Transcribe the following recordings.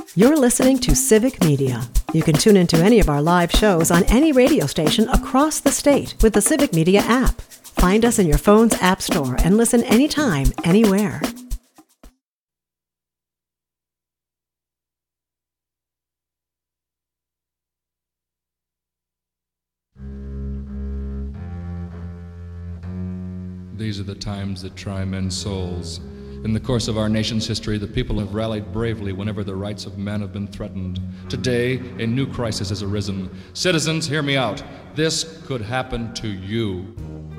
You're listening to Civic Media. You can tune into any of our live shows on any radio station across the state with the Civic Media app. Find us in your phone's app store and listen anytime, anywhere. These are the times that try men's souls. In the course of our nation's history, the people have rallied bravely whenever the rights of men have been threatened. Today, a new crisis has arisen. Citizens, hear me out. This could happen to you.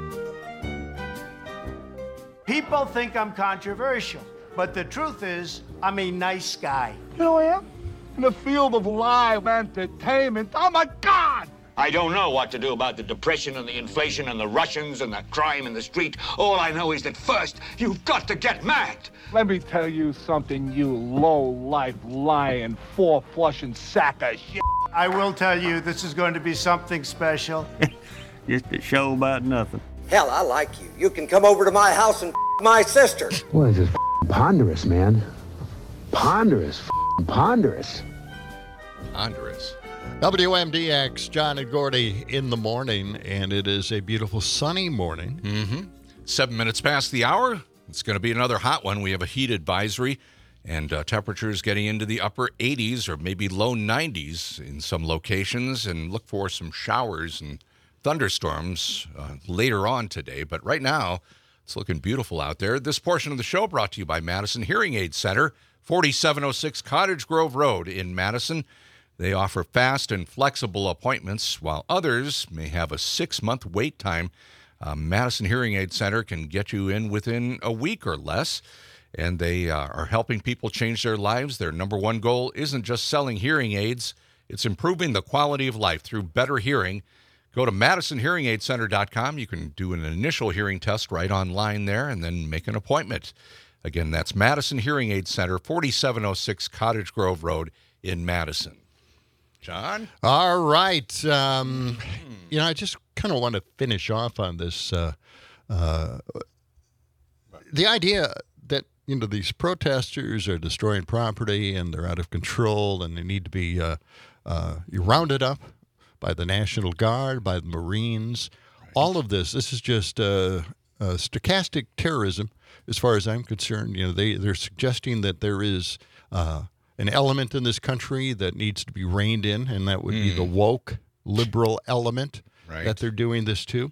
People think I'm controversial, but the truth is, I'm a nice guy. You know I am? In the field of live entertainment, oh my God! I don't know what to do about the depression and the inflation and the Russians and the crime in the street. All I know is that first, you've got to get mad. Let me tell you something, you low-life, lying, four-flushing sack of shit. I will tell you, this is going to be something special. Just a show about nothing. Hell, I like you. You can come over to my house and my sister. Boy, this is ponderous, man. Ponderous. Ponderous. Ponderous. WMDX, John and Gordy in the morning, and it is a beautiful sunny morning. 7 minutes past the hour. It's going to be another hot one. We have a heat advisory, and temperatures getting into the upper 80s or maybe low 90s in some locations, and look for some showers and thunderstorms later on today. But right now, it's looking beautiful out there. This portion of the show brought to you by Madison Hearing Aid Center, 4706 Cottage Grove Road in Madison. They offer fast and flexible appointments, while others may have a 6-month wait time. Madison Hearing Aid Center can get you in within a week or less, and they are helping people change their lives. Their number one goal isn't just selling hearing aids, it's improving the quality of life through better hearing. Go to MadisonHearingAidCenter.com. You can do an initial hearing test right online there and then make an appointment. Again, that's Madison Hearing Aid Center, 4706 Cottage Grove Road in Madison. John? All right. I just kind of want to finish off on this. The idea that, these protesters are destroying property and they're out of control and they need to be rounded up by the National Guard, by the Marines. Right. All of this is just stochastic terrorism as far as I'm concerned. They're suggesting that there is an element in this country that needs to be reined in, and that would be the woke liberal element that they're doing this to.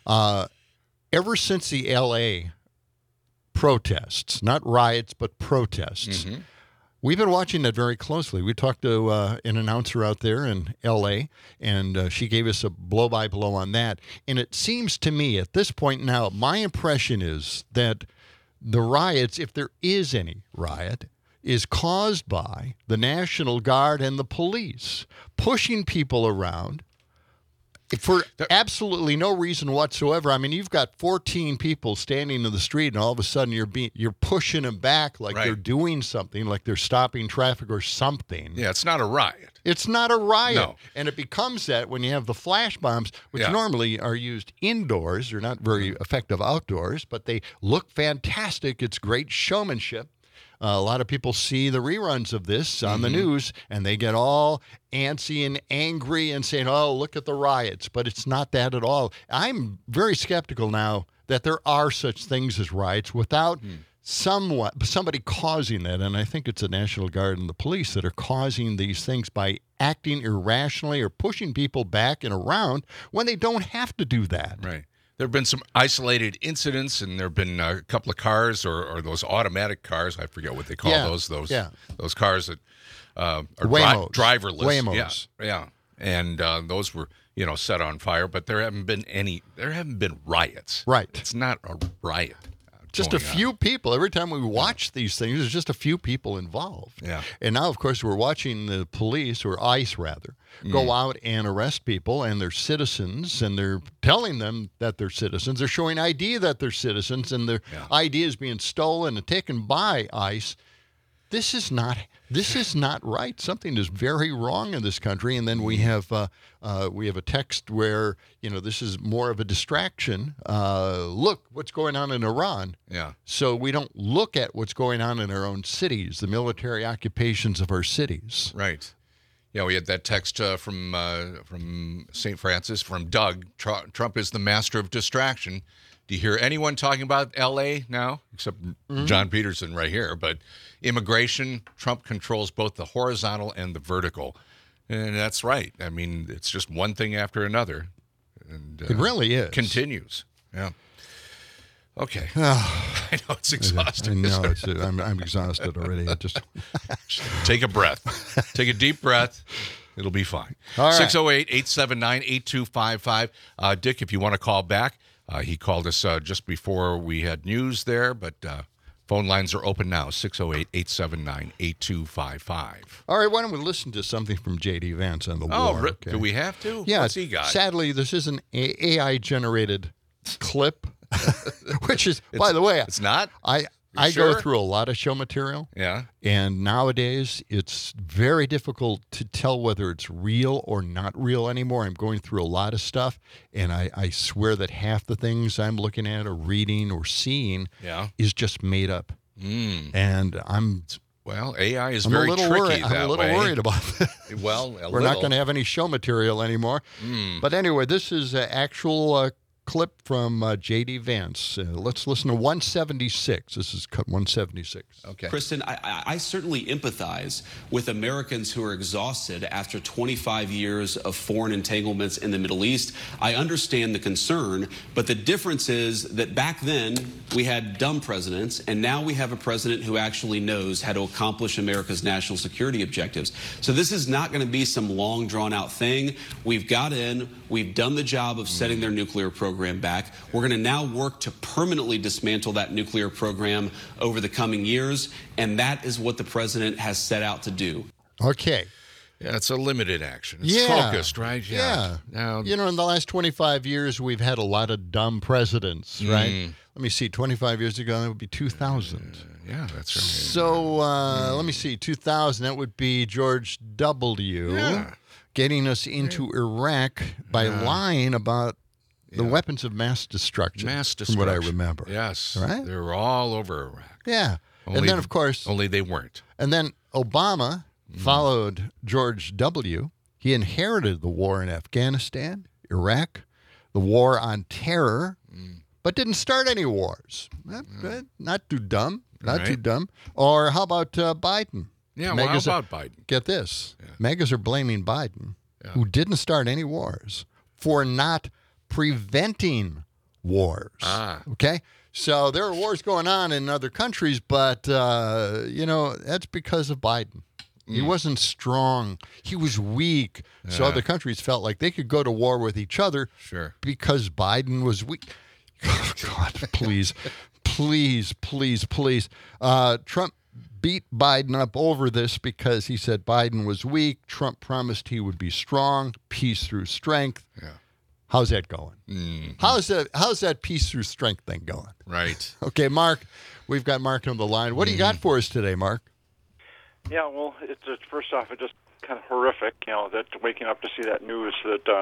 Ever since the L.A. protests, not riots, but protests, we've been watching that very closely. We talked to an announcer out there in L.A., and she gave us a blow-by-blow on that. And it seems to me at this point now, my impression is that the riots, if there is any riot, is caused by the National Guard and the police pushing people around for absolutely no reason whatsoever. I mean, you've got 14 people standing in the street, and all of a sudden you're pushing them back like they're doing something, like they're stopping traffic or something. Yeah, it's not a riot. It's not a riot. No. And it becomes that when you have the flash bombs, which normally are used indoors. They're not very effective outdoors, but they look fantastic. It's great showmanship. A lot of people see the reruns of this on the news, and they get all antsy and angry and saying, oh, look at the riots. But it's not that at all. I'm very skeptical now that there are such things as riots without somebody causing that. And I think it's the National Guard and the police that are causing these things by acting irrationally or pushing people back and around when they don't have to do that. Right. There have been some isolated incidents, and there have been a couple of cars or those automatic cars. I forget what they call those cars that are driverless. Waymos. Yeah. And those were, set on fire, but there haven't been riots. Right. It's not a riot. Just a few people. Every time we watch these things, there's just a few people involved. Yeah. And now, of course, we're watching the police, or ICE rather, go out and arrest people, and they're citizens, and they're telling them that they're citizens. They're showing ID that they're citizens, and their ID is being stolen and taken by ICE. this is not right. Something is very wrong in this country. And then we have a text where this is more of a distraction. Look what's going on in Iran. Yeah. So we don't look at what's going on in our own cities, the military occupations of our cities. Right. Yeah, we had that text from St. Francis from Doug. Trump is the master of distraction. Do you hear anyone talking about L.A. now, except John Peterson right here? But immigration, Trump controls both the horizontal and the vertical. And that's right. I mean, it's just one thing after another. And, it really is. Continues. Yeah. Okay. I know it's exhausting. I know. I'm exhausted already. Just take a breath. Take a deep breath. It'll be fine. All right. 608-879-8255. Dick, if you want to call back, he called us just before we had news there, but phone lines are open now, 608-879-8255. All right, why don't we listen to something from J.D. Vance on the war? Okay. Do we have to? Yeah. What's he got? Sadly, this is an AI-generated clip, which is, by the way, it's not? I sure? go through a lot of show material. Yeah. And nowadays, it's very difficult to tell whether it's real or not real anymore. I'm going through a lot of stuff, and I swear that half the things I'm looking at or reading or seeing is just made up. And Well, AI is very tricky I'm that a little way. worried about that. Well, we're not going to have any show material anymore. But anyway, this is an actual clip from J.D. Vance. Let's listen to 176. This is cut 176. Okay. Kristen, I certainly empathize with Americans who are exhausted after 25 years of foreign entanglements in the Middle East. I understand the concern, but the difference is that back then we had dumb presidents, and now we have a president who actually knows how to accomplish America's national security objectives. So this is not going to be some long, drawn-out thing. We've got in. We've done the job of setting their nuclear program back. We're going to now work to permanently dismantle that nuclear program over the coming years, and that is what the president has set out to do. Okay. Yeah, it's a limited action. It's focused, right? Yeah. Now, in the last 25 years, we've had a lot of dumb presidents, right? Let me see, 25 years ago, that would be 2000. Yeah, that's right. So let me see, 2000, that would be George W. Getting us into Iraq by lying about the weapons of mass destruction. From what I remember. Yes. Right? They were all over Iraq. Yeah. And then, of course... Only they weren't. And then Obama followed George W. He inherited the war in Afghanistan, Iraq, the war on terror, but didn't start any wars. Not too dumb. Not too dumb. Or how about Biden? Yeah, well, how about Biden? Get this. Megas are blaming Biden, who didn't start any wars, for not preventing wars. Okay? So there are wars going on in other countries, but, that's because of Biden. He wasn't strong. He was weak. So other countries felt like they could go to war with each other because Biden was weak. Oh, God, please. Please. Trump beat Biden up over this because he said Biden was weak. Trump promised he would be strong, peace through strength. Yeah. How's that going? How's that peace through strength thing going? Right. Okay, Mark. We've got Mark on the line. What do you got for us today, Mark? Yeah, well, first off, it's just kind of horrific, that waking up to see that news.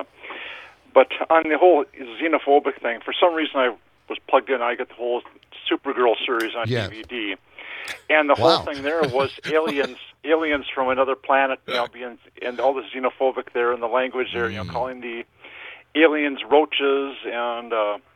But on the whole xenophobic thing, for some reason I was plugged in. I got the whole Supergirl series on DVD, and the whole thing there was aliens from another planet, being and all the xenophobic there and the language there, calling the aliens roaches and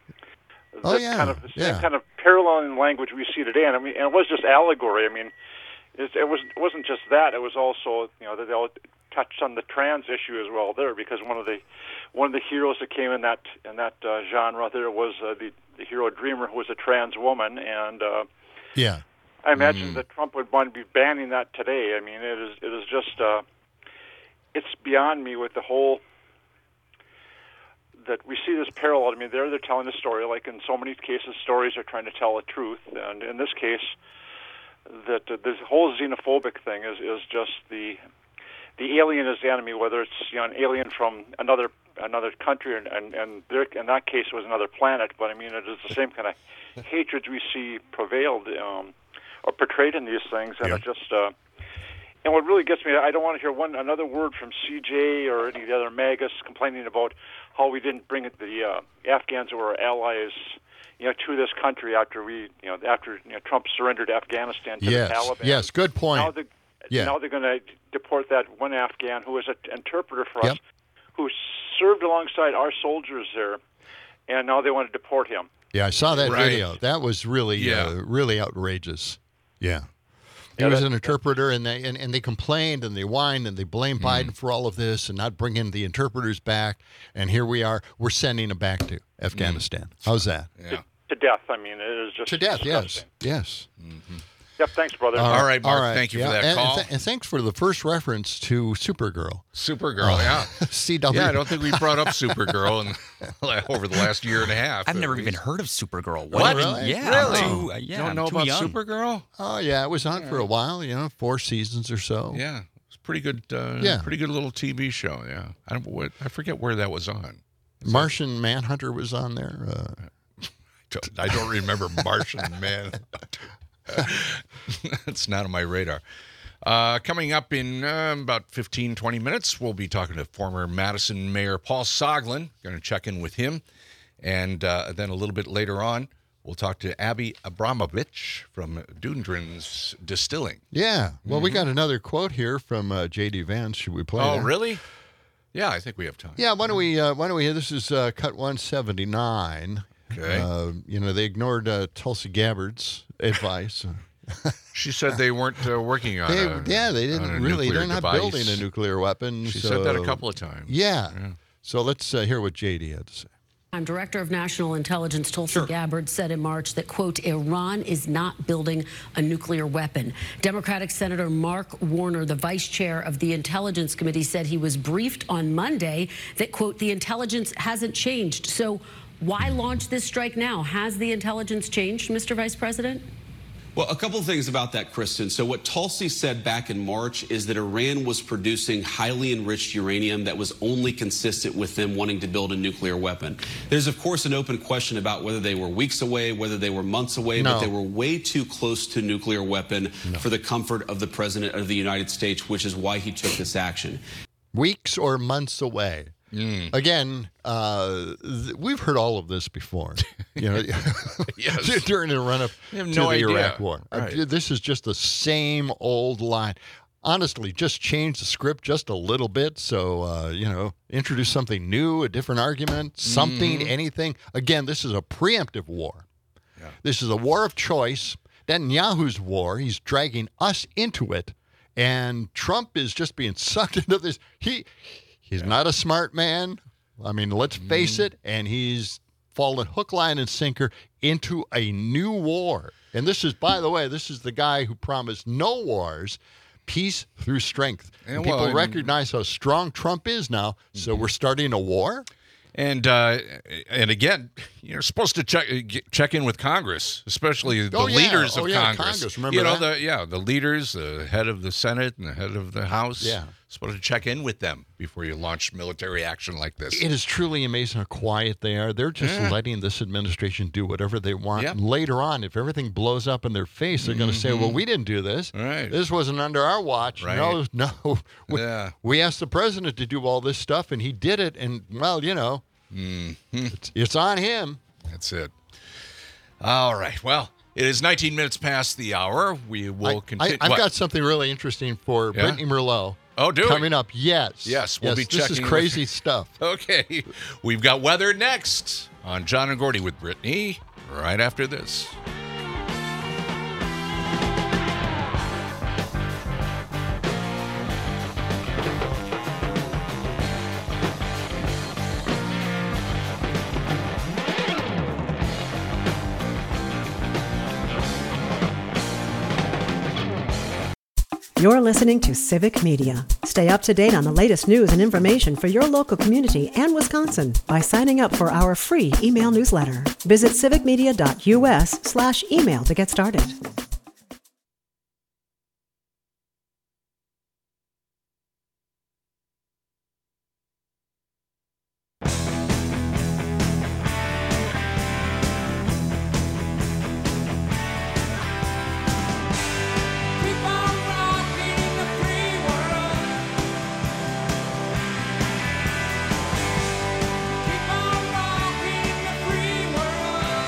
kind of the same kind of paralleling language we see today. And and it was just allegory. It wasn't just that. It was also that they all touched on the trans issue as well there, because one of the heroes that came in that genre there was the hero Dreamer, who was a trans woman, and I imagine that Trump would want to be banning that today. It is just it's beyond me with the whole that we see this parallel. They're telling a story, like in so many cases, stories are trying to tell the truth, and in this case, that this whole xenophobic thing is just the alien is the enemy, whether it's an alien from another country, and there, in that case it was another planet. But it is the same kind of hatred we see prevailed are portrayed in these things, and it just. And what really gets me, I don't want to hear another word from CJ or any of the other MAGAs complaining about how we didn't bring the Afghans who were allies, to this country after Trump surrendered Afghanistan to the Taliban. Yes, good point. Now they're going to deport that one Afghan who was an interpreter for us, who served alongside our soldiers there, and now they want to deport him. Yeah, I saw that video. That was really, really outrageous. Yeah. He was an interpreter, and they complained, and they whined, and they blamed Biden for all of this and not bringing the interpreters back. And here we are. We're sending them back to Afghanistan. How's that? Yeah. To death. I mean, it is just to death. disgusting. Yes. Mm-hmm. Yep. Thanks, brother. All right, Mark. Thank you for that call. And thanks for the first reference to Supergirl. Supergirl, yeah. CW. Yeah, I don't think we brought up Supergirl over the last year and a half. I've never even heard of Supergirl. What? Really? Yeah. Really? You don't know about Supergirl? Oh, yeah. It was on for a while, 4 seasons or so. Yeah. It was pretty good. Pretty good little TV show, yeah. I forget where that was on. Martian Manhunter was on there. I don't remember Martian Manhunter. It's not on my radar. Coming up in about 15, 20 minutes, we'll be talking to former Madison Mayor Paul Soglin. Going to check in with him. And then a little bit later on, we'll talk to Abby Abramovich from Dundren's Distilling. Yeah. Well, we got another quote here from J.D. Vance. Should we play that? Really? Yeah, I think we have time. Yeah, why don't we this is cut 179. Okay. They ignored Tulsi Gabbard's advice. She said they weren't working on they didn't really. They're not building a nuclear weapon. She said that a couple of times. Yeah. So let's hear what JD had to say. Director of National Intelligence Tulsi Gabbard said in March that, quote, Iran is not building a nuclear weapon. Democratic Senator Mark Warner, the vice chair of the Intelligence Committee, said he was briefed on Monday that, quote, the intelligence hasn't changed. So why launch this strike now? Has the intelligence changed, Mr. Vice President? Well, a couple of things about that, Kristen. So what Tulsi said back in March is that Iran was producing highly enriched uranium that was only consistent with them wanting to build a nuclear weapon. There's, of course, an open question about whether they were weeks away, whether they were months away, but they were way too close to a nuclear weapon for the comfort of the President of the United States, which is why he took this action. Weeks or months away. Again, we've heard all of this before. During the run-up to the Iraq War. Right. This is just the same old line. Honestly, just change the script just a little bit. So, introduce something new, a different argument, something, anything. Again, this is a preemptive war. Yeah. This is a war of choice. Netanyahu's war. He's dragging us into it. And Trump is just being sucked into this. He's not a smart man. I mean, let's face it. And he's fallen hook, line, and sinker into a new war. And this is, by the way, this is the guy who promised no wars, peace through strength. And people recognize how strong Trump is now. So we're starting a war? And again, you're supposed to check in with Congress, especially the leaders of Congress. Remember that? The leaders, the head of the Senate and the head of the House. Yeah. Supposed to check in with them before you launch military action like this. It is truly amazing how quiet they are. They're just letting this administration do whatever they want. Yep. And later on, if everything blows up in their face, they're going to say, well, we didn't do this. Right. This wasn't under our watch. Right. No. We asked the president to do all this stuff, and he did it. And, well, it's on him. That's it. All right. Well, it is 19 minutes past the hour. We will continue. I've got something really interesting for Brittany Merlot. Oh, do coming up, yes. We'll be checking. This is crazy stuff. Okay. We've got weather next on John and Gordy with Brittany right after this. You're listening to Civic Media. Stay up to date on the latest news and information for your local community and Wisconsin by signing up for our free email newsletter. Visit civicmedia.us/email to get started.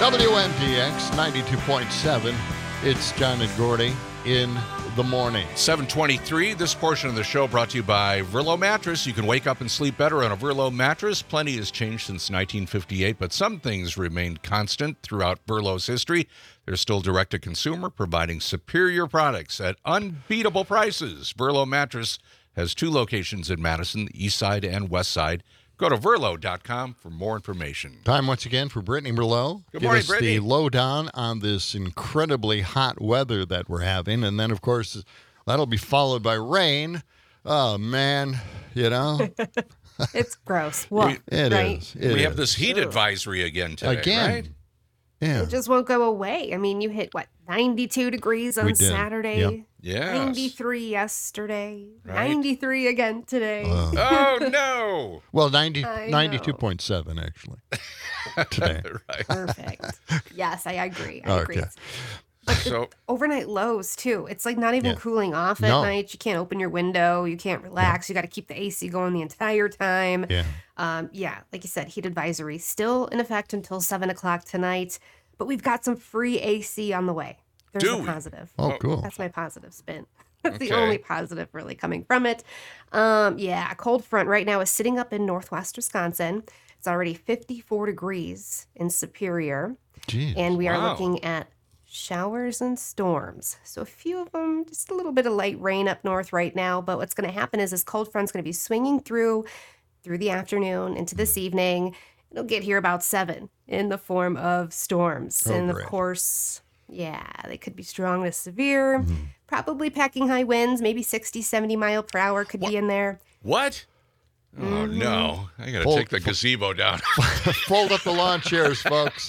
WNDX 92.7. It's John and Gordy in the morning. 7:23. This portion of the show brought to you by Verlo Mattress. You can wake up and sleep better on a Verlo mattress. Plenty has changed since 1958, but some things remained constant throughout Verlo's history. They're still direct-to-consumer, providing superior products at unbeatable prices. Verlo Mattress has 2 locations in Madison, the east side and west side. Go to Verlo.com for more information. Time once again for Brittany Merlot. Good morning, Give us Brittany. the lowdown on this incredibly hot weather that we're having. And then, of course, that'll be followed by rain. Oh, man, you know. It's gross. What? It is. We have this heat advisory again today, right? Yeah. It just won't go away. I mean, you hit, 92 degrees on We did. Saturday. Yep. Yes. 93 yesterday. Right. 93 again today. Oh, no. Well, I know. 92.7, actually, today. Right. Perfect. Yes, I agree. I agree. Okay. But So, overnight lows, too. It's like not even Yeah. cooling off at No. night. You can't open your window. You can't relax. You got to keep the AC going the entire time. Yeah. Like you said, heat advisory still in effect until 7 o'clock tonight. But we've got some free AC on the way. There's Do a we? positive. Oh, cool. That's my positive spin. That's the Okay. only positive really coming from it. A cold front right now is sitting up in northwest Wisconsin. It's already 54 degrees in Superior. Jeez. And we are Wow. looking at showers and storms. So a few of them, just a little bit of light rain up north right now. But what's going to happen is this cold front's going to be swinging through the afternoon into this evening. It'll get here about 7 in the form of storms. Oh, and of great. course, they could be strong to severe. Probably packing high winds, maybe 60, 70 mile per hour could be in there. what? Oh, no. I got to Fold- take the gazebo down. Fold up the lawn chairs, folks.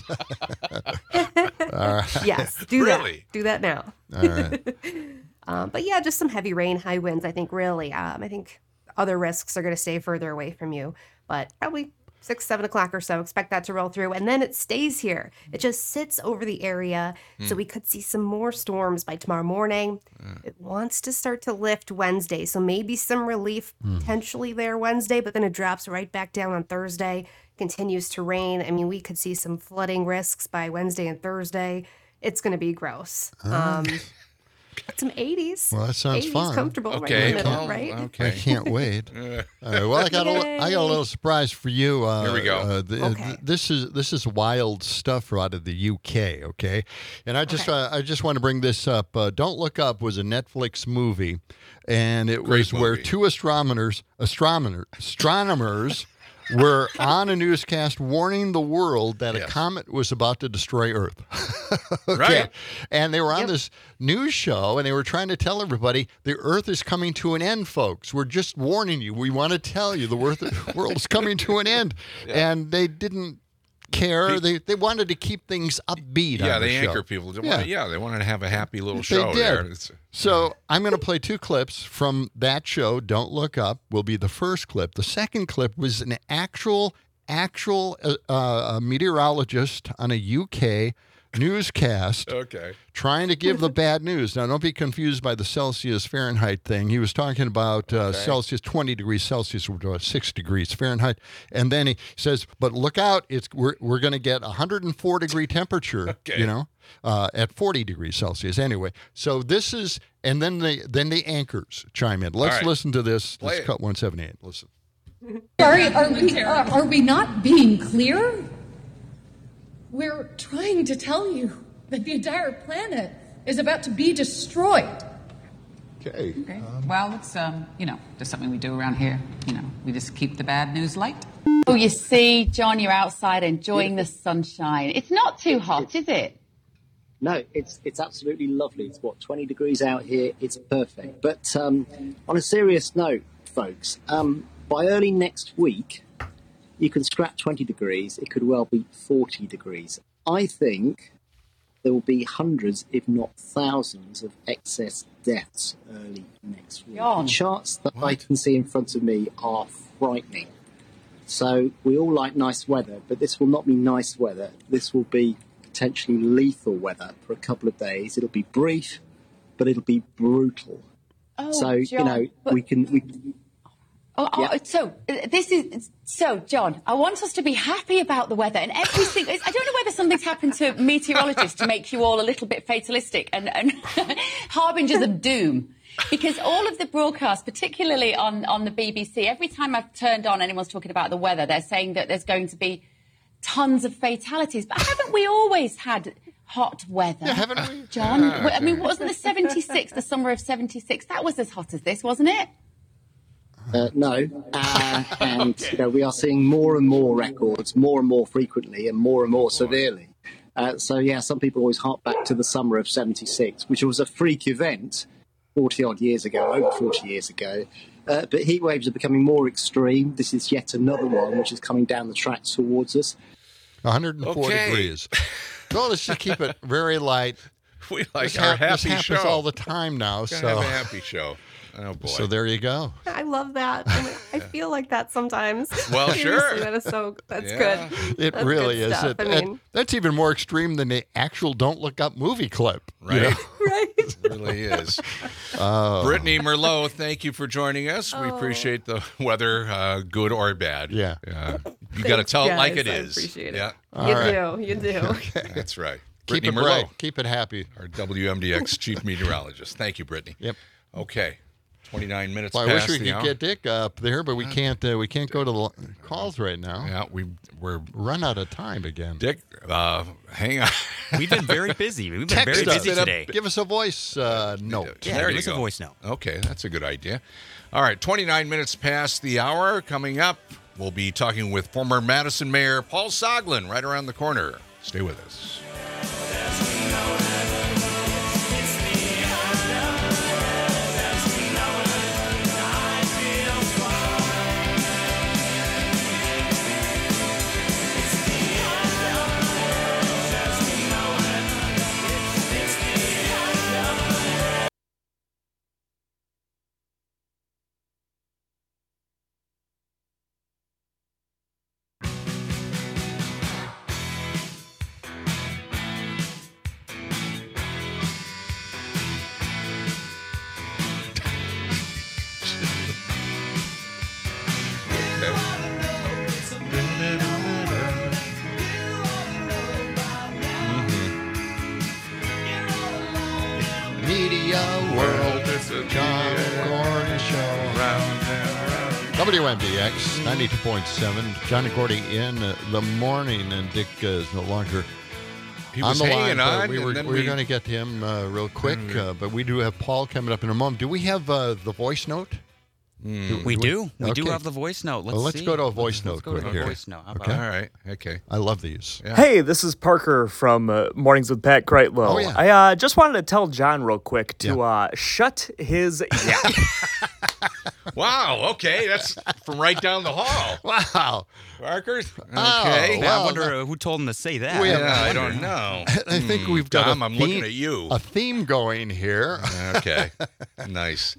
All right. Yes, do Really? that. Do that now. All right. But yeah, just some heavy rain, high winds, I think, really. I think other risks are going to stay further away from you. But probably 6, 7 o'clock or so, expect that to roll through. And then it stays here. It just sits over the area. So we could see some more storms by tomorrow morning. It wants to start to lift Wednesday. So maybe some relief potentially there Wednesday, but then it drops right back down on Thursday, continues to rain. I mean, we could see some flooding risks by Wednesday and Thursday. It's going to be gross. Some 80s. Well, that sounds 80s fun. comfortable Okay. right in the middle, Well, right? okay. I can't wait. All right. Well, I got a little surprise for you. Here we go. Okay. This is wild stuff out of the UK. Okay, and I just want to bring this up. Don't Look Up was a Netflix movie, and it Great was where movie. 2 astronomers were on a newscast warning the world that a Yes. comet was about to destroy Earth. Okay. Right. And they were on this news show, and they were trying to tell everybody the Earth is coming to an end, folks. We're just warning you. We want to tell you the world is coming to an end. And they didn't care. They wanted to keep things upbeat. Yeah, on the they show. anchor people. They Yeah. wanted to have a happy little They show did. there. It's- So I'm going to play 2 clips from that show. Don't Look Up will be the first clip. The second clip was an actual meteorologist on a UK newscast Okay. trying to give the bad news. Now, don't be confused by the Celsius Fahrenheit thing. He was talking about Celsius, 20 degrees Celsius, which was 6 degrees Fahrenheit. And then he says, but look out, we're going to get 104 degree temperature, Okay. at 40 degrees Celsius. Anyway, so this is, and then the anchors chime in. Let's right. listen to this. Play Let's it. cut 178. Listen. Are we not being clear? We're trying to tell you that the entire planet is about to be destroyed. Okay. Okay. Well, it's just something we do around here. We just keep the bad news light. Oh, you see, John, you're outside enjoying the sunshine. It's not too hot, is it? No, it's absolutely lovely. It's 20 degrees out here. It's perfect. But on a serious note, folks, by early next week, you can scrap 20 degrees. It could well be 40 degrees. I think there will be hundreds, if not thousands, of excess deaths early next week. John. The charts that I can see in front of me are frightening. So we all like nice weather, but this will not be nice weather. This will be potentially lethal weather for a couple of days. It'll be brief, but it'll be brutal. Oh, So, John, we can... So, John, I want us to be happy about the weather and everything. I don't know whether something's happened to meteorologists to make you all a little bit fatalistic and harbingers of doom. Because all of the broadcasts, particularly on the BBC, every time I've turned on anyone's talking about the weather, they're saying that there's going to be tons of fatalities. But haven't we always had hot weather? Yeah, haven't we? John, I mean, wasn't the 76, the summer of 76, that was as hot as this, wasn't it? No, and we are seeing more and more records, more and more frequently, and more severely. Some people always hark back to the summer of '76, which was a freak event 40-odd years ago, over 40 years ago. But heat waves are becoming more extreme. This is yet another one which is coming down the tracks towards us. 104 degrees. Well, let's just keep it very light. We like our happy show. This happens all the time now. So have a happy show. Oh, boy. So there you go. I love that. I feel like that sometimes. Well, sure. That's good. It That's really good is. stuff. That's even more extreme than the actual Don't Look Up movie clip. Right. You know? Right. It really is. Brittany Merlot, thank you for joining us. We appreciate the weather, good or bad. Yeah. You got to tell it like it I is. appreciate it. Yeah. You do. Okay. That's right. Keep Brittany it Merlot, bright. Keep it happy. our WMDX chief meteorologist. Thank you, Brittany. Yep. Okay. 29 minutes Well, I past wish we the could hour. get Dick up there, but we can't. We can't go to the calls right now. Yeah, we're run out of time again. Dick, hang on. We've been very busy. We've been Text very us. busy today. Give us a voice note. Yeah, There give you us a go. voice note. Okay, that's a good idea. All right, 29 minutes past the hour. Coming up, we'll be talking with former Madison Mayor Paul Soglin right around the corner. Stay with us. Media World, it's a John Gordy Show. WMDX 92.7. John and Gordy in the morning, and Dick is no longer He on was the hanging line. on. We were going to get to him real quick, but we do have Paul coming up in a moment. Do we have the voice note? We do. We do have the voice note. Let's go to a voice note Let's go quick to a here. voice note. How about All that? right. Okay. I love these. Yeah. Hey, this is Parker from Mornings with Pat Kreitlow. Oh, yeah. I just wanted to tell John real quick to shut his yap. Wow. Okay, that's from right down the hall. Wow. Parker. Okay. Yeah, I wonder who told him to say that. I don't know. I think we've got Tom, I'm looking at you. a theme going here. Okay. Nice.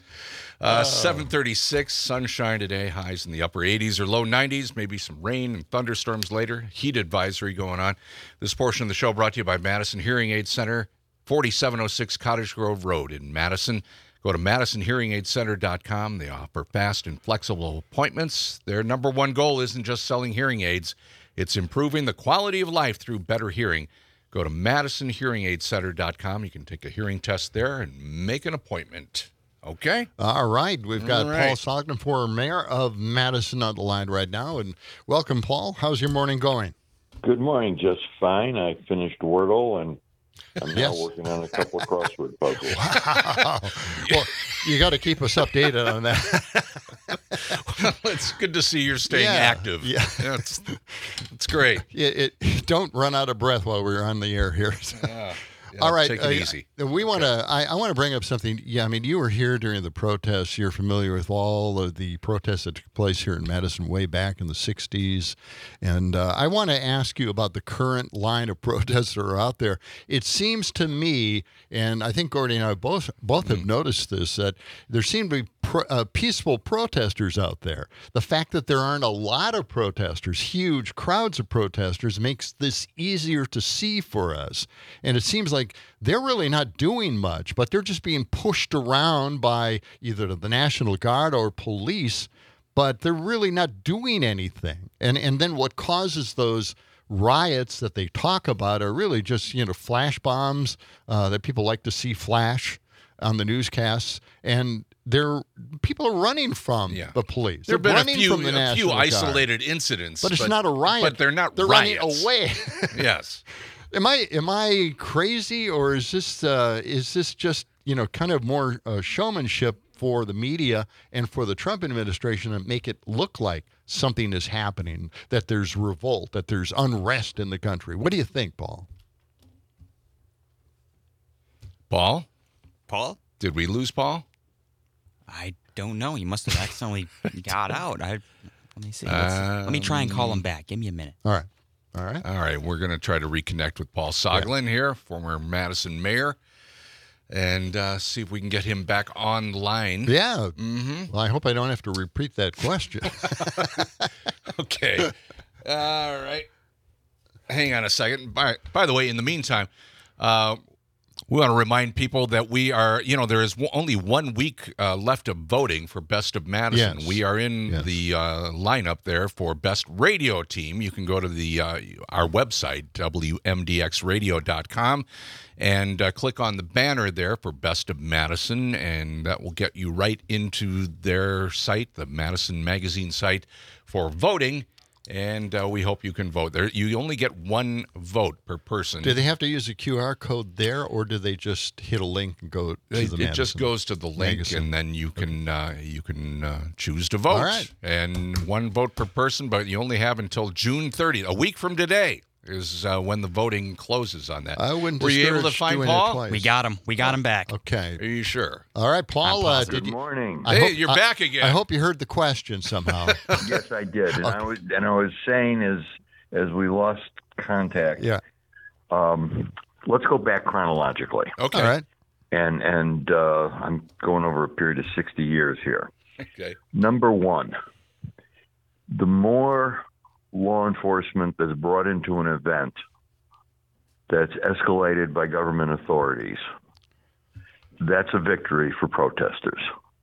7:36, sunshine today, highs in the upper 80s or low 90s, maybe some rain and thunderstorms later. Heat advisory going on. This portion of the show brought to you by Madison Hearing Aid Center, 4706 Cottage Grove Road in Madison. Go to MadisonHearingAidCenter.com. They offer fast and flexible appointments. Their number one goal isn't just selling hearing aids, it's improving the quality of life through better hearing. Go to MadisonHearingAidCenter.com. You can take a hearing test there and make an appointment. Okay. All right. We've got All right. Paul Soglin, former mayor of Madison, on the line right now. And welcome, Paul. How's your morning going? Good morning. Just fine. I finished Wordle, and I'm now Yes. working on a couple of crossword puzzles. Wow. Well, you got to keep us updated on that. Well, it's good to see you're staying Yeah. active. Yeah. It's great. Don't run out of breath while we're on the air here. All right. Take it easy. We want to. I want to bring up something. Yeah, I mean, you were here during the protests. You're familiar with all of the protests that took place here in Madison way back in the '60s, and I want to ask you about the current line of protests that are out there. It seems to me, and I think Gordy and I both have noticed this, that there seem to be peaceful protesters out there. The fact that there aren't a lot of protesters, huge crowds of protesters, makes this easier to see for us. And it seems like they're really not doing much, but they're just being pushed around by either the National Guard or police. but they're really not doing anything. And then what causes those riots that they talk about are really just, flash bombs that people like to see flash on the newscasts, and people are running from the police. There have been running from the a National few Guard. isolated incidents, But it's not a riot. But they're not They're riots. running away. Yes. Am I crazy, or is this just kind of more showmanship for the media and for the Trump administration to make it look like something is happening, that there's revolt, that there's unrest in the country? What do you think, Paul? Paul? Did we lose Paul? I don't know. He must have accidentally got out. Let me see. Let me try and call him back. Give me a minute. All right. We're going to try to reconnect with Paul Soglin here, former Madison mayor, and see if we can get him back online. Yeah. Mm-hmm. Well, I hope I don't have to repeat that question. Okay. All right. Hang on a second. By the way, in the meantime, we want to remind people that we are, there is only 1 week left of voting for Best of Madison. Yes. We are in the lineup there for Best Radio Team. You can go to our website, WMDXradio.com, and click on the banner there for Best of Madison, and that will get you right into their site, the Madison Magazine site, for voting. And we hope you can vote there. You only get 1 vote per person. Do they have to use a QR code there, or do they just hit a link and go to the Madison? It just goes to the link, Magazine. and then you can choose to vote. All right. And 1 vote per person, but you only have until June 30th, a week from today, is when the voting closes on that. I wouldn't Were you able to discourage find doing Paul? it twice. We got him. We got him back. Okay. Are you sure? All right, Paul. Good morning. You're back again. I hope you heard the question somehow. Yes, I did. And Okay. I was saying as we lost contact. Yeah. Let's go back chronologically. Okay. All right. And I'm going over a period of 60 years here. Okay. Number one, the more law enforcement that's brought into an event that's escalated by government authorities, that's a victory for protesters.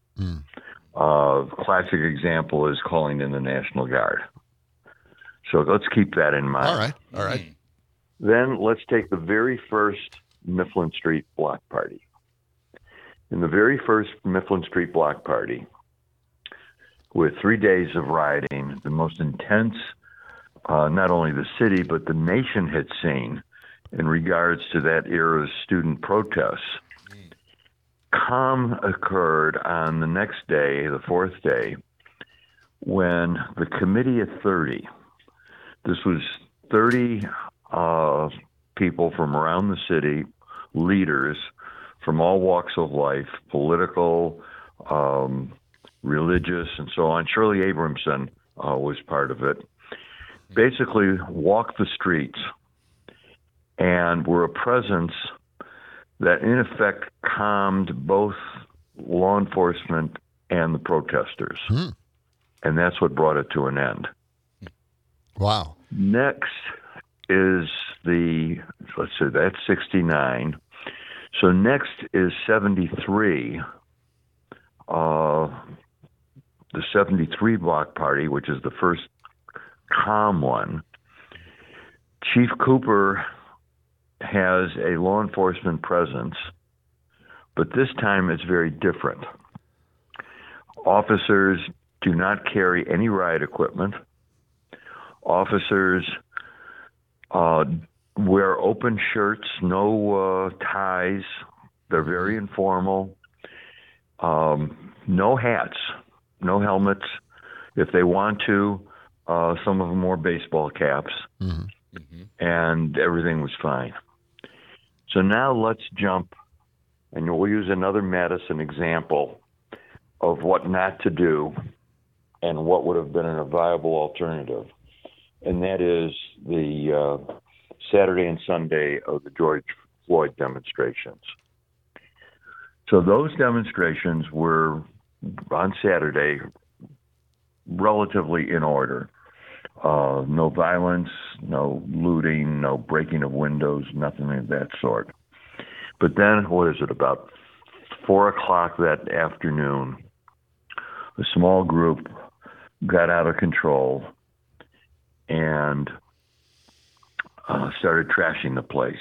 Classic example is calling in the National Guard. So let's keep that in mind. All right. Then let's take the very first Mifflin Street block party. In the very first Mifflin Street block party, with 3 days of rioting, the most intense, not only the city, but the nation had seen in regards to that era's student protests. Calm occurred on the next day, the 4th day, when the Committee of 30, this was 30 people from around the city, leaders from all walks of life, political, religious, and so on. Shirley Abramson was part of it. Basically walked the streets and were a presence that in effect calmed both law enforcement and the protesters. And that's what brought it to an end. Wow. Next is let's say that's 69. So next is 73. The 73 block party, which is the first calm one. Chief Cooper has a law enforcement presence, but this time it's very different. Officers do not carry any riot equipment. Officers wear open shirts, no ties. They're very informal. No hats, no helmets. If they want to, some of them wore baseball caps, and everything was fine. So now let's jump, and we'll use another Madison example of what not to do and what would have been a viable alternative. And that is the Saturday and Sunday of the George Floyd demonstrations. So those demonstrations were on Saturday relatively in order. No violence, no looting, no breaking of windows, nothing of that sort. But then, what is it, about 4 o'clock that afternoon, a small group got out of control and started trashing the place.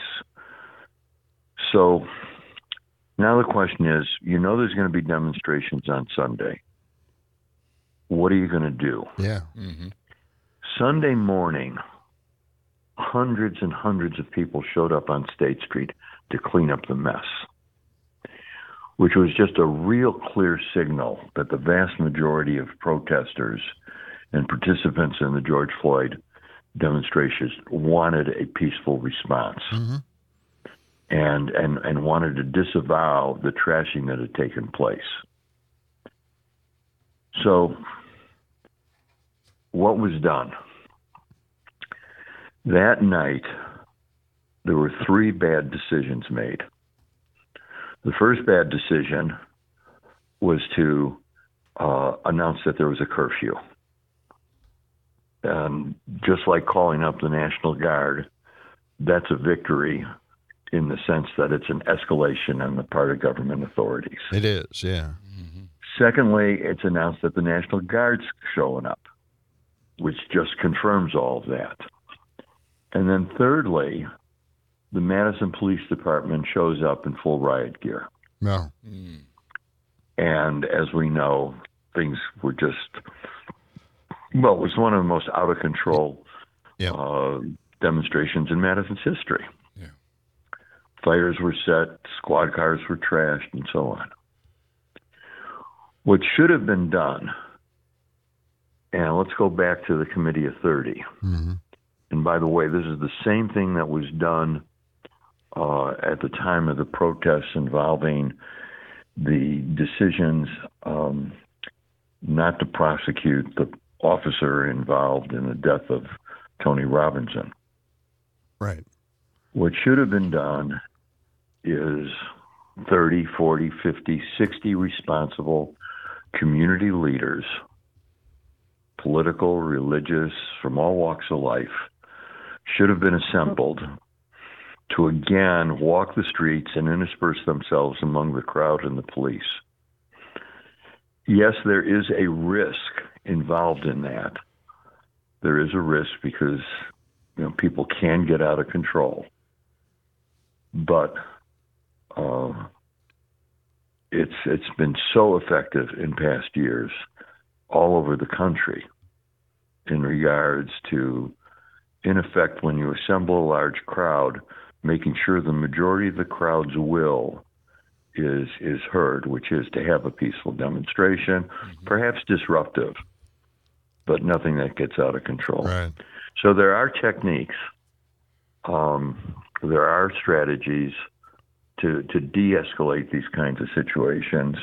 So now the question is, there's going to be demonstrations on Sunday. What are you going to do? Yeah. Mm-hmm. Sunday morning, hundreds and hundreds of people showed up on State Street to clean up the mess, which was just a real clear signal that the vast majority of protesters and participants in the George Floyd demonstrations wanted a peaceful response. Mm-hmm. And wanted to disavow the trashing that had taken place. So what was done? That night, there were 3 bad decisions made. The first bad decision was to announce that there was a curfew. Just like calling up the National Guard, that's a victory in the sense that it's an escalation on the part of government authorities. It is, yeah. Mm-hmm. Secondly, it's announced that the National Guard's showing up, which just confirms all of that. And then thirdly, the Madison Police Department shows up in full riot gear. No. And as we know, things were just, it was one of the most out of control demonstrations in Madison's history. Fires were set, squad cars were trashed, and so on. What should have been done, and let's go back to the Committee of 30. Mm-hmm. And by the way, this is the same thing that was done at the time of the protests involving the decisions not to prosecute the officer involved in the death of Tony Robinson. Right. What should have been done is 30, 40, 50, 60 responsible community leaders, political, religious, from all walks of life, should have been assembled to again walk the streets and intersperse themselves among the crowd and the police. Yes, there is a risk involved in that. There is a risk because people can get out of control. But it's been so effective in past years all over the country in regards to, in effect, when you assemble a large crowd, making sure the majority of the crowd's will is heard, which is to have a peaceful demonstration, perhaps disruptive, but nothing that gets out of control. Right. So there are techniques, there are strategies to de-escalate these kinds of situations.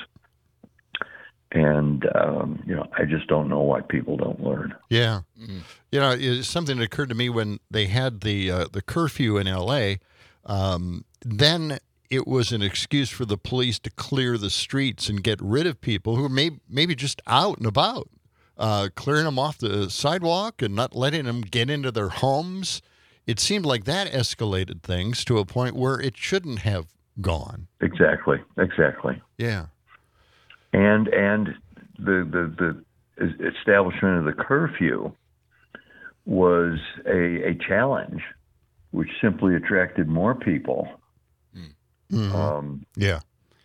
And, I just don't know why people don't learn. Yeah. Mm-hmm. It's something that occurred to me when they had the curfew in L.A., then it was an excuse for the police to clear the streets and get rid of people who were maybe just out and about, clearing them off the sidewalk and not letting them get into their homes. It seemed like that escalated things to a point where it shouldn't have gone. Exactly. Yeah. And the establishment of the curfew was a challenge, which simply attracted more people. Mm-hmm. Yeah.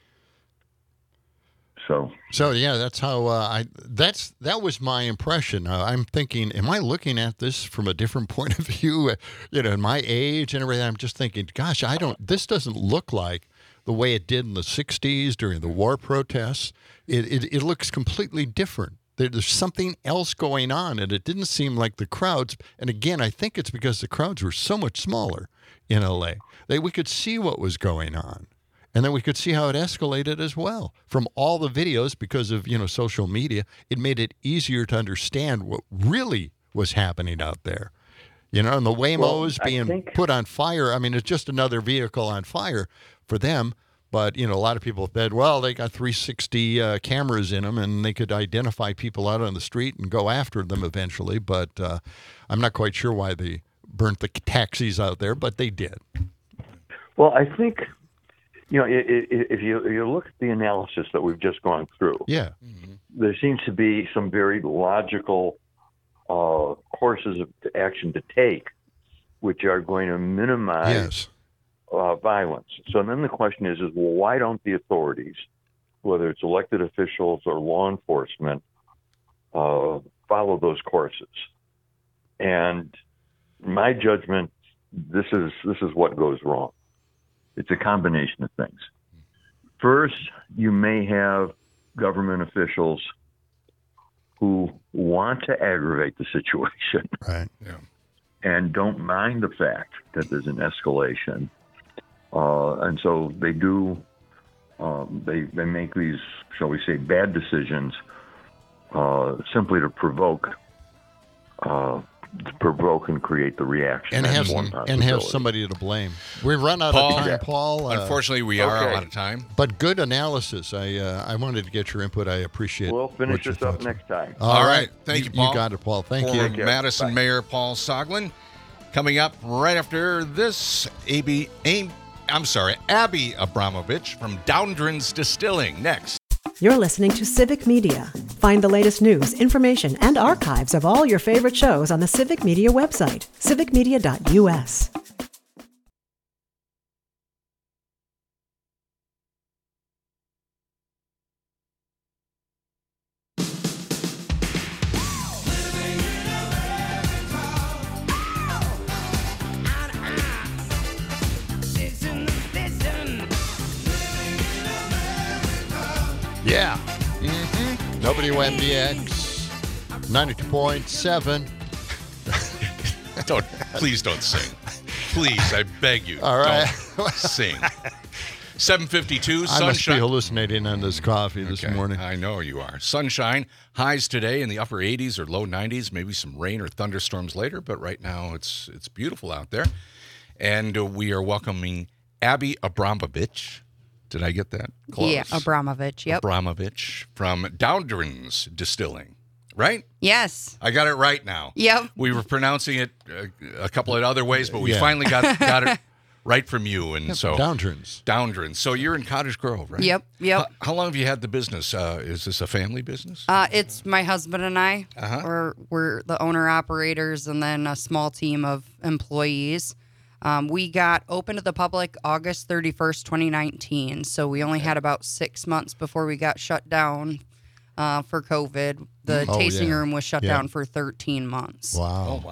So yeah, that's how that was my impression. I'm thinking, am I looking at this from a different point of view? In my age and everything, I'm just thinking, gosh, this doesn't look like the way it did in the 60s during the war protests. It looks completely different. There's something else going on, and it didn't seem like the crowds. And again, I think it's because the crowds were so much smaller in LA. We could see what was going on. And then we could see how it escalated as well. From all the videos, because of, social media, it made it easier to understand what really was happening out there. And the Waymos being put on fire, it's just another vehicle on fire for them. But, a lot of people said, well, they got 360 cameras in them, and they could identify people out on the street and go after them eventually. But I'm not quite sure why they burnt the taxis out there, but they did. Well, I think if you look at the analysis that we've just gone through, there seems to be some very logical courses of action to take, which are going to minimize violence. So then the question is, well, why don't the authorities, whether it's elected officials or law enforcement, follow those courses? And my judgment, this is what goes wrong. It's a combination of things. First, you may have government officials who want to aggravate the situation, right? And don't mind the fact that there's an escalation, and so they do. They make these, shall we say, bad decisions simply to provoke and create the reaction. And have somebody to blame. We run out Paul, of time, Paul. Unfortunately, we are out of time. But good analysis. I wanted to get your input. I appreciate it. We'll finish this up next time. All right. Thank you, Paul. You got it, Paul. Thank Former you. Madison Mayor Paul Soglin. Coming up right after this, Abby Abramovich from Downdren's Distilling. Next. You're listening to Civic Media. Find the latest news, information, and archives of all your favorite shows on the Civic Media website, civicmedia.us. Yeah. WMDX 92.7. Please don't sing. Please, I beg you. All right. Don't sing. 7:52. I must be hallucinating on this coffee this morning. I know you are. Sunshine. Highs today in the upper 80s or low 90s. Maybe some rain or thunderstorms later, but right now it's beautiful out there. And we are welcoming Abby Abramovich. Did I get that close? Yeah, Abramovich. Yep. Abramovich from Downdren's Distilling, right? Yes. I got it right now. Yep. We were pronouncing it a couple of other ways, but we Yeah. finally got it right from you. And so Downdren's. So you're in Cottage Grove, right? Yep. How long have you had the business? Is this a family business? It's my husband and I. We're the owner operators, and then a small team of employees. We got open to the public August 31st, 2019. So we only had about 6 months before we got shut down for COVID. The tasting room was shut down for 13 months. Wow.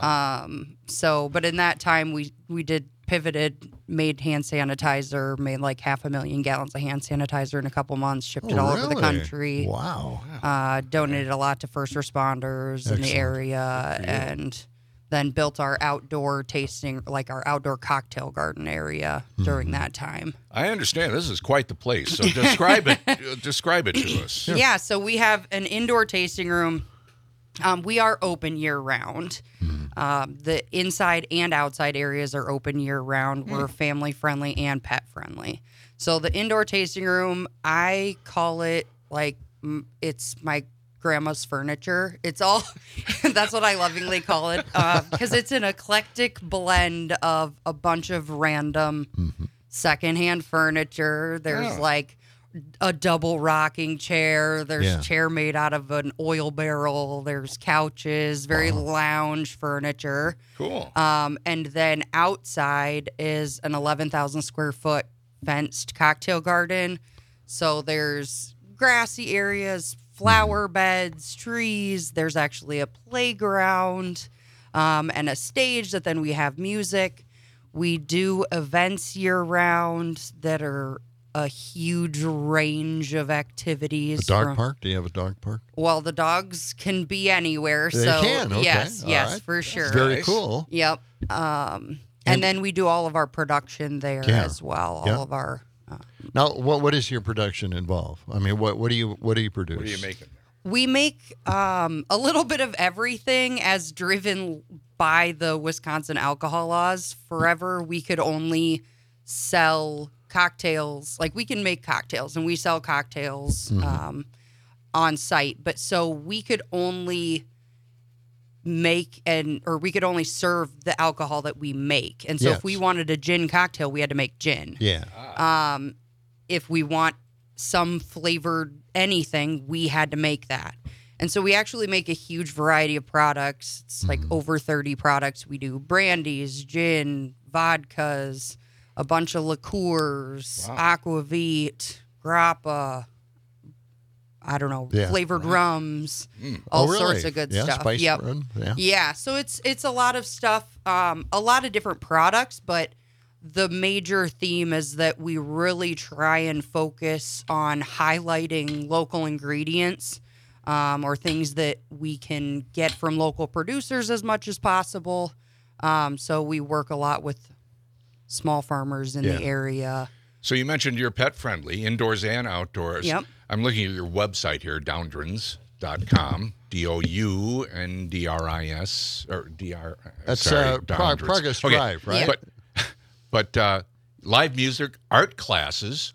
But in that time, we pivoted, made hand sanitizer, made like 500,000 gallons of hand sanitizer in a couple months, shipped it all over the country. Wow. Donated a lot to first responders in the area, and then built our outdoor tasting, like our outdoor cocktail garden area during that time. I understand. This is quite the place. So describe it. Describe it to us. Yeah. So we have an indoor tasting room. We are open year round. The inside and outside areas are open year round. We're family friendly and pet friendly. So the indoor tasting room, I call it like it's my grandma's furniture. It's all, that's what I lovingly call it, because it's an eclectic blend of a bunch of random secondhand furniture. There's like a double rocking chair. There's a chair made out of an oil barrel. There's couches, very lounge furniture. Cool. And then outside is an 11,000 square foot fenced cocktail garden. So there's grassy areas, flower beds, trees. There's actually a playground and a stage that then we have music. We do events year round that are a huge range of activities. A dog park? Do you have a dog park? Well, the dogs can be anywhere. They so can, okay. Yes, All right. for sure. That's very cool. Yep. And then we do all of our production there as well. All of our. Now, what is your production involve? I mean, what do you produce? What are you making? We make a little bit of everything as driven by the Wisconsin alcohol laws. Forever, we could only sell cocktails. Like, we can make cocktails, and we sell cocktails on site. But so we could only make we could only serve the alcohol that we make. And so if we wanted a gin cocktail, we had to make gin. Yeah. if we want some flavored anything, we had to make that. And so we actually make a huge variety of products. It's like over 30 products. We do brandies, gin, vodkas, a bunch of liqueurs, aquavit, grappa, I don't know, flavored rums, all sorts of good stuff. Spiced rum. Yeah, so it's a lot of stuff, a lot of different products, but the major theme is that we really try and focus on highlighting local ingredients or things that we can get from local producers as much as possible. So we work a lot with small farmers in the area. So you mentioned you're pet friendly, indoors and outdoors. Yep. I'm looking at your website here, Doundrins.com, DOUNDRIS, or DR. That's Doundrins. Progress Drive, right? Yeah. But live music, art classes,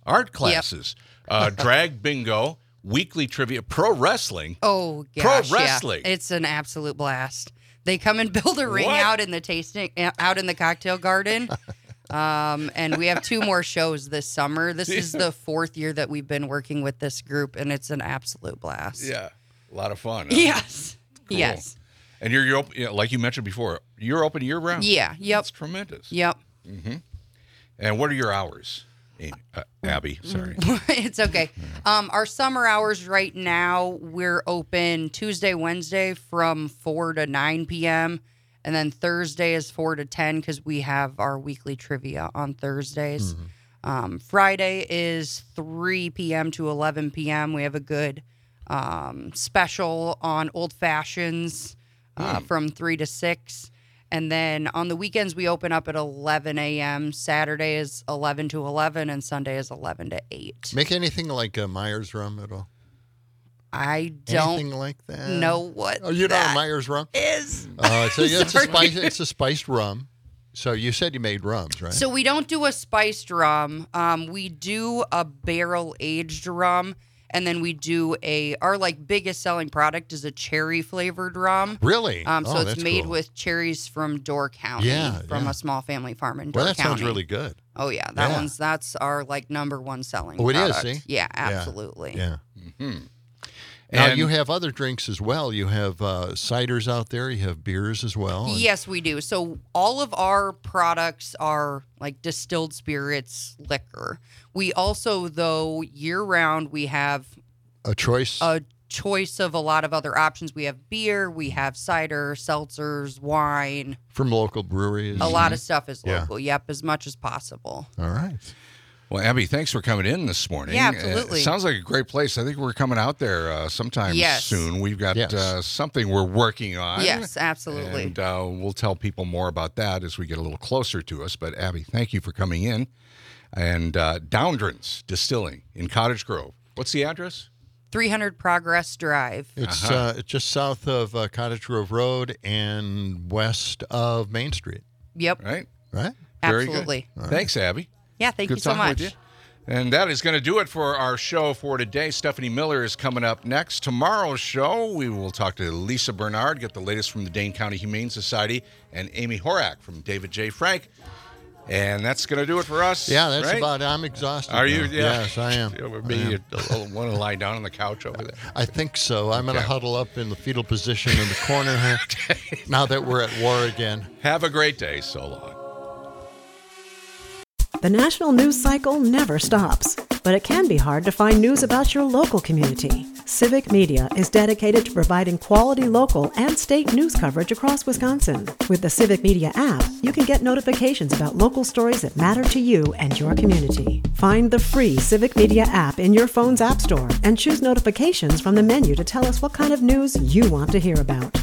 drag bingo, weekly trivia, pro wrestling. Oh, gosh, pro wrestling. Yeah. It's an absolute blast. They come and build a ring out in the cocktail garden. And we have 2 more shows this summer. This is the 4th year that we've been working with this group, and it's an absolute blast. Yeah, a lot of fun. Yes, cool. yes. And you're open, like you mentioned before, you're open year round. Yeah, yep. That's tremendous. Yep. Mm-hmm. And what are your hours, Abby? Sorry. It's okay. Our summer hours right now, we're open Tuesday, Wednesday from 4 to 9 p.m., and then Thursday is 4 to 10 because we have our weekly trivia on Thursdays. Friday is 3 p.m. to 11 p.m. We have a good special on old fashions from 3 to 6. And then on the weekends, we open up at 11 a.m. Saturday is 11 to 11, and Sunday is 11 to 8. Make anything like Myers rum at all? I don't anything like that. know what. Oh, you know what Myers rum is? It's a spiced rum. So you said you made rums, right? So we don't do a spiced rum. We do a barrel aged rum, and then we do our biggest selling product is a cherry flavored rum. Really? So it's made cool. with cherries from Door County, from a small family farm in Door County. Well, that sounds really good. Oh yeah, that's our number one selling. Oh, it product. is. See? Yeah, absolutely. Yeah. Mm-hmm. Now, you have other drinks as well. You have ciders out there. You have beers as well. Yes, we do. So all of our products are like distilled spirits, liquor. We also, though, year-round, we have a choice of a lot of other options. We have beer, we have cider, seltzers, wine. From local breweries. A lot of stuff is local. Yep, as much as possible. All right. Well, Abby, thanks for coming in this morning. Yeah, absolutely. It sounds like a great place. I think we're coming out there sometime soon. We've got something we're working on. Yes, absolutely. And we'll tell people more about that as we get a little closer to us. But, Abby, thank you for coming in. And Doundrins Distilling in Cottage Grove. What's the address? 300 Progress Drive. It's just south of Cottage Grove Road and west of Main Street. Yep. Right? Absolutely. Very good. Thanks, Abby. Yeah, thank you so much. And that is going to do it for our show for today. Stephanie Miller is coming up next. Tomorrow's show, we will talk to Lisa Bernard, get the latest from the Dane County Humane Society, and Amy Horak from David J. Frank. And that's going to do it for us. Yeah, that's right? about it. I'm exhausted. Are you? Now. Yeah. Yes, I am. You want to lie down on the couch over there? I think so. I'm going to huddle up in the fetal position in the corner here now that we're at war again. Have a great day. So long. The national news cycle never stops, but it can be hard to find news about your local community. Civic Media is dedicated to providing quality local and state news coverage across Wisconsin. With the Civic Media app, you can get notifications about local stories that matter to you and your community. Find the free Civic Media app in your phone's app store and choose notifications from the menu to tell us what kind of news you want to hear about.